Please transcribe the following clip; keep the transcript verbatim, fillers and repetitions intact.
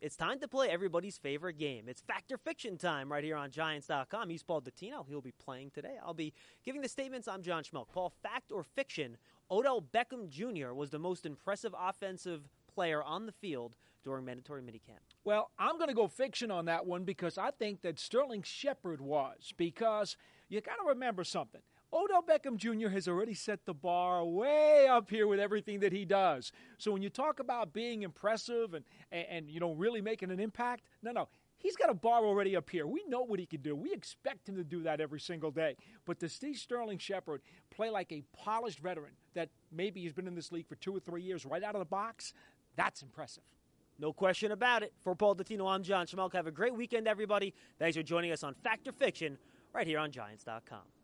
It's time to play everybody's favorite game. It's Fact or Fiction time right here on Giants dot com. He's Paul Dottino. He'll be playing today. I'll be giving the statements. I'm John Schmelk. Paul, fact or fiction, Odell Beckham Junior was the most impressive offensive player on the field during mandatory minicamp. Well, I'm going to go fiction on that one because I think that Sterling Shepard was, because you got to remember something. Odell Beckham Junior has already set the bar way up here with everything that he does. So when you talk about being impressive and, and, and you know, really making an impact, no, no. He's got a bar already up here. We know what he can do. We expect him to do that every single day. But to see Sterling Shepard play like a polished veteran that maybe has been in this league for two or three years right out of the box, that's impressive. No question about it. For Paul Dottino, I'm John Schmelk. Have a great weekend, everybody. Thanks for joining us on Fact or Fiction right here on Giants dot com.